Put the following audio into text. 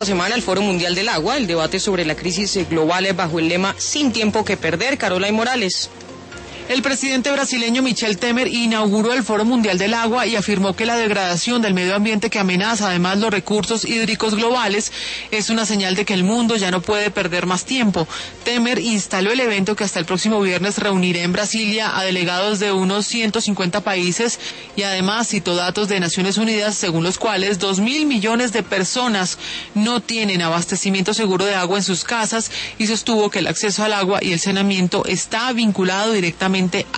Semana el Foro Mundial del Agua, el debate sobre la crisis global bajo el lema Sin tiempo que perder. Carola y Morales. El presidente brasileño Michel Temer inauguró el Foro Mundial del Agua y afirmó que la degradación del medio ambiente que amenaza además los recursos hídricos globales es una señal de que el mundo ya no puede perder más tiempo. Temer instaló el evento que hasta el próximo viernes reunirá en Brasilia a delegados de unos 150 países y además citó datos de Naciones Unidas según los cuales 2.000 millones de personas no tienen abastecimiento seguro de agua en sus casas y sostuvo que el acceso al agua y el saneamiento está vinculado directamente